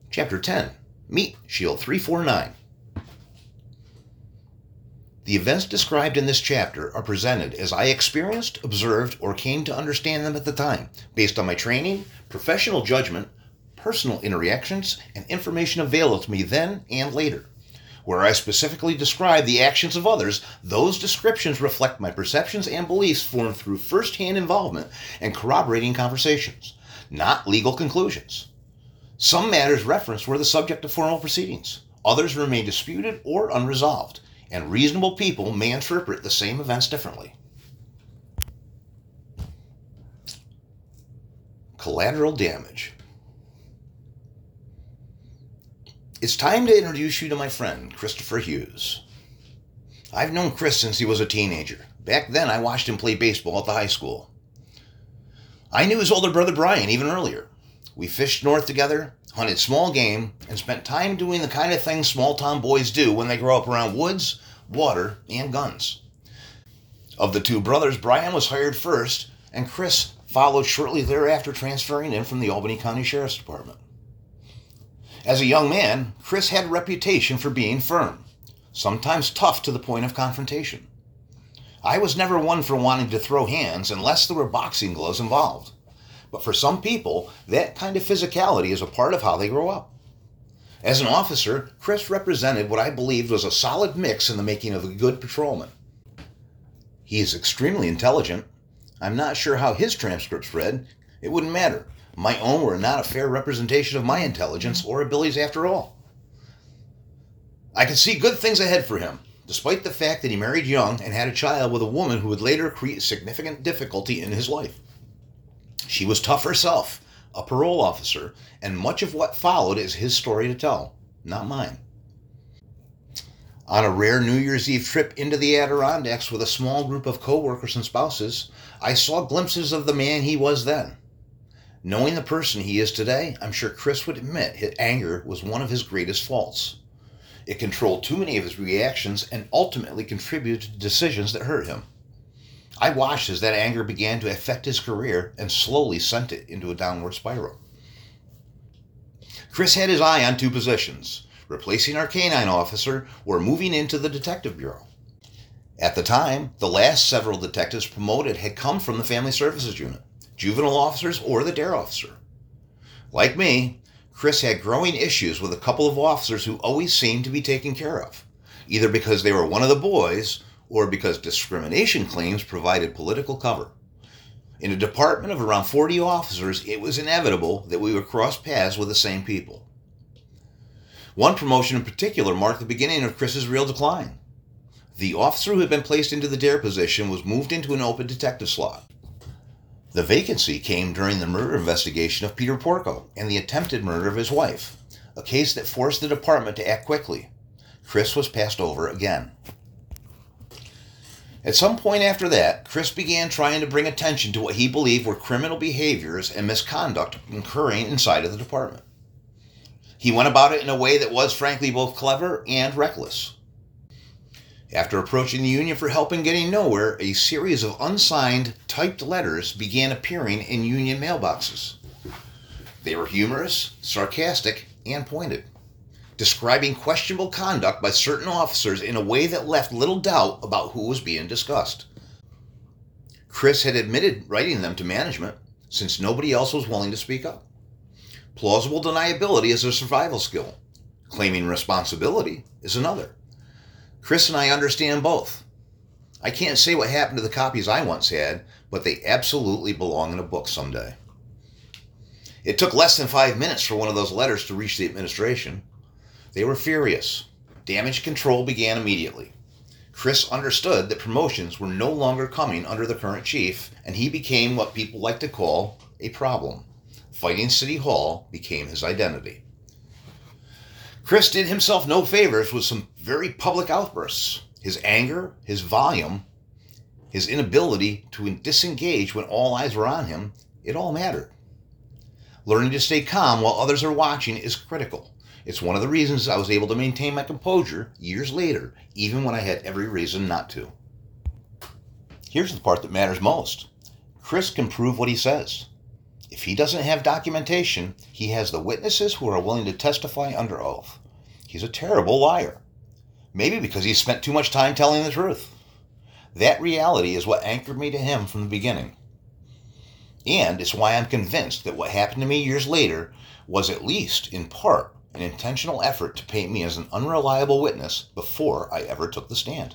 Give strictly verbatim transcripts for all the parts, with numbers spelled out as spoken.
Chapter ten. Meet Shield three forty-nine. The events described in this chapter are presented as I experienced, observed, or came to understand them at the time, based on my training, professional judgment, personal interactions, and information available to me then and later. Where I specifically describe the actions of others, those descriptions reflect my perceptions and beliefs formed through first-hand involvement and corroborating conversations, not legal conclusions. Some matters referenced were the subject of formal proceedings. Others remain disputed or unresolved, and reasonable people may interpret the same events differently. Collateral damage. It's time to introduce you to my friend, Christopher Hughes. I've known Chris since he was a teenager. Back then, I watched him play baseball at the high school. I knew his older brother Brian even earlier. We fished north together, hunted small game, and spent time doing the kind of things small-town boys do when they grow up around woods, water, and guns. Of the two brothers, Brian was hired first, and Chris followed shortly thereafter, transferring in from the Albany County Sheriff's Department. As a young man, Chris had a reputation for being firm, sometimes tough to the point of confrontation. I was never one for wanting to throw hands unless there were boxing gloves involved. But for some people, that kind of physicality is a part of how they grow up. As an officer, Chris represented what I believed was a solid mix in the making of a good patrolman. He is extremely intelligent. I'm not sure how his transcripts read. It wouldn't matter. My own were not a fair representation of my intelligence or abilities after all. I could see good things ahead for him, despite the fact that he married young and had a child with a woman who would later create significant difficulty in his life. She was tough herself, a parole officer, and much of what followed is his story to tell, not mine. On a rare New Year's Eve trip into the Adirondacks with a small group of co-workers and spouses, I saw glimpses of the man he was then. Knowing the person he is today, I'm sure Chris would admit his anger was one of his greatest faults. It controlled too many of his reactions and ultimately contributed to decisions that hurt him. I watched as that anger began to affect his career and slowly sent it into a downward spiral. Chris had his eye on two positions, replacing our canine officer or moving into the detective bureau. At the time, the last several detectives promoted had come from the Family Services Unit, juvenile officers, or the dare officer. Like me, Chris had growing issues with a couple of officers who always seemed to be taken care of, either because they were one of the boys or because discrimination claims provided political cover. In a department of around forty officers, it was inevitable that we would cross paths with the same people. One promotion in particular marked the beginning of Chris's real decline. The officer who had been placed into the dare position was moved into an open detective slot. The vacancy came during the murder investigation of Peter Porco and the attempted murder of his wife, a case that forced the department to act quickly. Chris was passed over again. At some point after that, Chris began trying to bring attention to what he believed were criminal behaviors and misconduct occurring inside of the department. He went about it in a way that was, frankly, both clever and reckless. After approaching the union for help in getting nowhere, a series of unsigned, typed letters began appearing in union mailboxes. They were humorous, sarcastic, and pointed, describing questionable conduct by certain officers in a way that left little doubt about who was being discussed. Chris had admitted writing them to management, since nobody else was willing to speak up. Plausible deniability is a survival skill. Claiming responsibility is another. Chris and I understand both. I can't say what happened to the copies I once had, but they absolutely belong in a book someday. It took less than five minutes for one of those letters to reach the administration. They were furious. Damage control began immediately. Chris understood that promotions were no longer coming under the current chief, and he became what people like to call a problem. Fighting City Hall became his identity. Chris did himself no favors with some very public outbursts. His anger, his volume, his inability to disengage when all eyes were on him, it all mattered. Learning to stay calm while others are watching is critical. It's one of the reasons I was able to maintain my composure years later, even when I had every reason not to. Here's the part that matters most. Chris can prove what he says. If he doesn't have documentation, he has the witnesses who are willing to testify under oath. He's a terrible liar. Maybe because he spent too much time telling the truth. That reality is what anchored me to him from the beginning. And it's why I'm convinced that what happened to me years later was at least, in part, an intentional effort to paint me as an unreliable witness before I ever took the stand.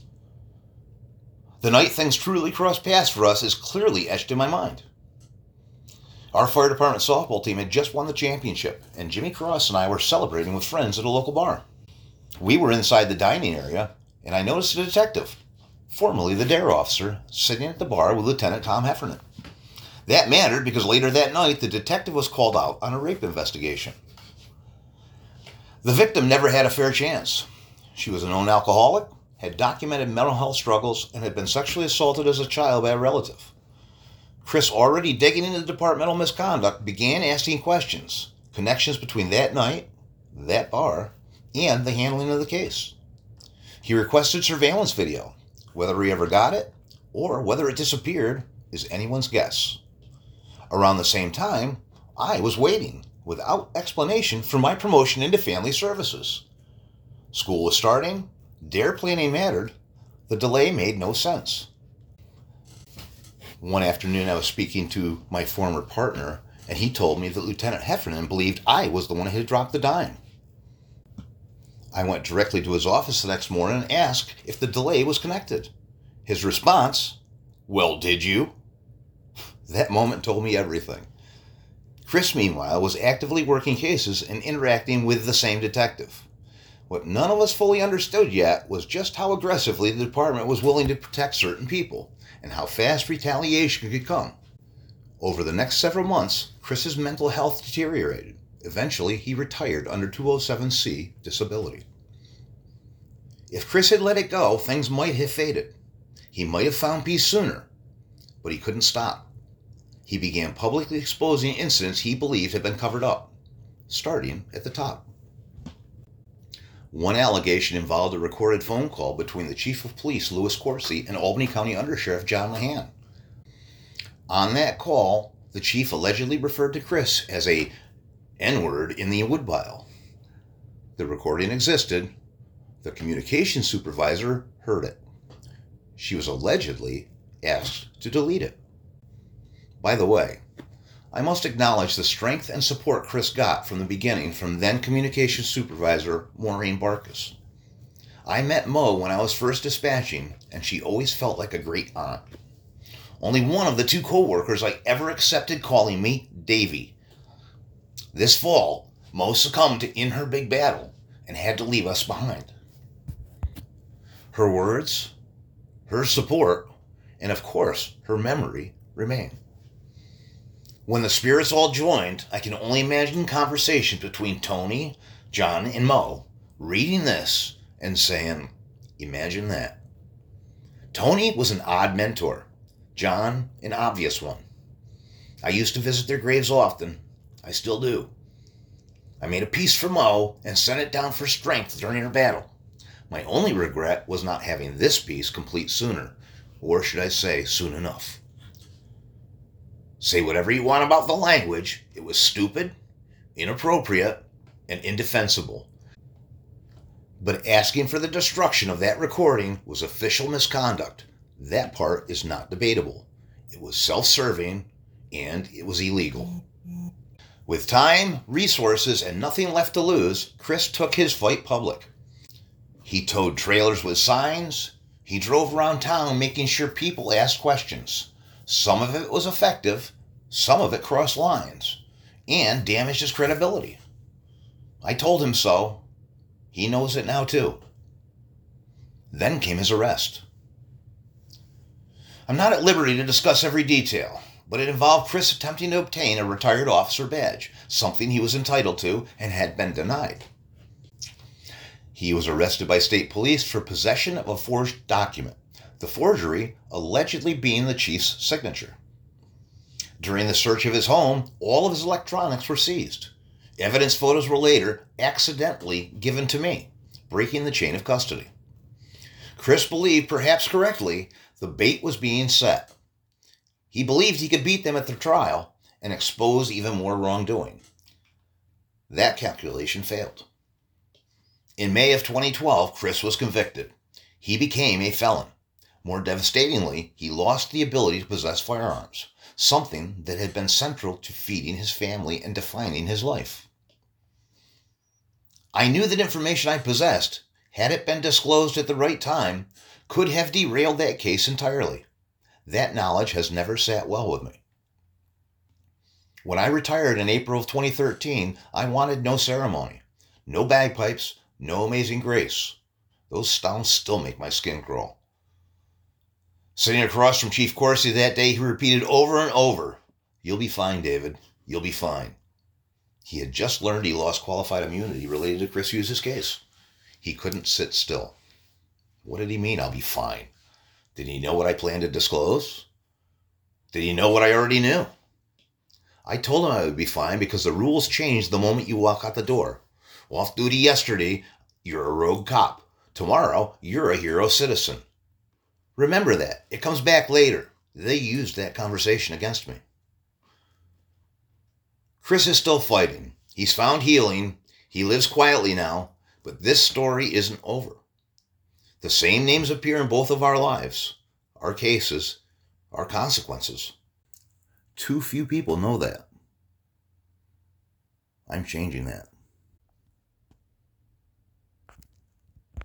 The night things truly crossed paths for us is clearly etched in my mind. Our fire department softball team had just won the championship, and Jimmy Cross and I were celebrating with friends at a local bar. We were inside the dining area, and I noticed a detective, formerly the dare officer, sitting at the bar with Lieutenant Tom Heffernan. That mattered because later that night, the detective was called out on a rape investigation. The victim never had a fair chance. She was a known alcoholic, had documented mental health struggles, and had been sexually assaulted as a child by a relative. Chris, already digging into departmental misconduct, began asking questions, connections between that night, that bar, and the handling of the case. He requested surveillance video. Whether he ever got it, or whether it disappeared, is anyone's guess. Around the same time, I was waiting, without explanation, for my promotion into family services. School was starting, dare planning mattered, the delay made no sense. One afternoon I was speaking to my former partner, and he told me that Lieutenant Heffernan believed I was the one who had dropped the dime. I went directly to his office the next morning and asked if the delay was connected. His response, "Well, did you?" That moment told me everything. Chris, meanwhile, was actively working cases and interacting with the same detective. What none of us fully understood yet was just how aggressively the department was willing to protect certain people, and how fast retaliation could come. Over the next several months, Chris's mental health deteriorated. Eventually, he retired under two oh seven C disability. If Chris had let it go, things might have faded. He might have found peace sooner, but he couldn't stop. He began publicly exposing incidents he believed had been covered up, starting at the top. One allegation involved a recorded phone call between the Chief of Police, Louis Corsi, and Albany County Undersheriff John Mahan. On that call, the chief allegedly referred to Chris as a N-word in the woodpile. The recording existed. The communications supervisor heard it. She was allegedly asked to delete it. By the way, I must acknowledge the strength and support Chris got from the beginning from then communications supervisor Maureen Barkus. I met Mo when I was first dispatching, and she always felt like a great aunt. Only one of the two co-workers I ever accepted calling me Davy. This fall, Mo succumbed to In Her Big Battle and had to leave us behind. Her words, her support, and of course, her memory remain. When the spirits all joined, I can only imagine conversations between Tony, John, and Mo reading this and saying, "Imagine that." Tony was an odd mentor. John, an obvious one. I used to visit their graves often. I still do. I made a piece for Mo and sent it down for strength during her battle. My only regret was not having this piece complete sooner, or should I say, soon enough. Say whatever you want about the language, it was stupid, inappropriate, and indefensible. But asking for the destruction of that recording was official misconduct. That part is not debatable. It was self-serving, and it was illegal. With time, resources, and nothing left to lose, Chris took his fight public. He towed trailers with signs. He drove around town making sure people asked questions. Some of it was effective, some of it crossed lines, and damaged his credibility. I told him so. He knows it now too. Then came his arrest. I'm not at liberty to discuss every detail, but it involved Chris attempting to obtain a retired officer badge, something he was entitled to and had been denied. He was arrested by state police for possession of a forged document, the forgery allegedly being the chief's signature. During the search of his home, all of his electronics were seized. Evidence photos were later accidentally given to me, breaking the chain of custody. Chris believed, perhaps correctly, the bait was being set. He believed he could beat them at the trial, and expose even more wrongdoing. That calculation failed. In May of twenty twelve, Chris was convicted. He became a felon. More devastatingly, he lost the ability to possess firearms, something that had been central to feeding his family and defining his life. I knew that information I possessed, had it been disclosed at the right time, could have derailed that case entirely. That knowledge has never sat well with me. When I retired in April of twenty thirteen, I wanted no ceremony, no bagpipes, no amazing grace. Those sounds still make my skin crawl. Sitting across from Chief Corsi that day, he repeated over and over, "You'll be fine, David. You'll be fine." He had just learned he lost qualified immunity related to Chris Hughes' case. He couldn't sit still. What did he mean, "I'll be fine"? Did he know what I planned to disclose? Did he know what I already knew? I told him I would be fine because the rules change the moment you walk out the door. Off duty yesterday, you're a rogue cop. Tomorrow, you're a hero citizen. Remember that. It comes back later. They used that conversation against me. Chris is still fighting. He's found healing. He lives quietly now. But this story isn't over. The same names appear in both of our lives, our cases, our consequences. Too few people know that. I'm changing that.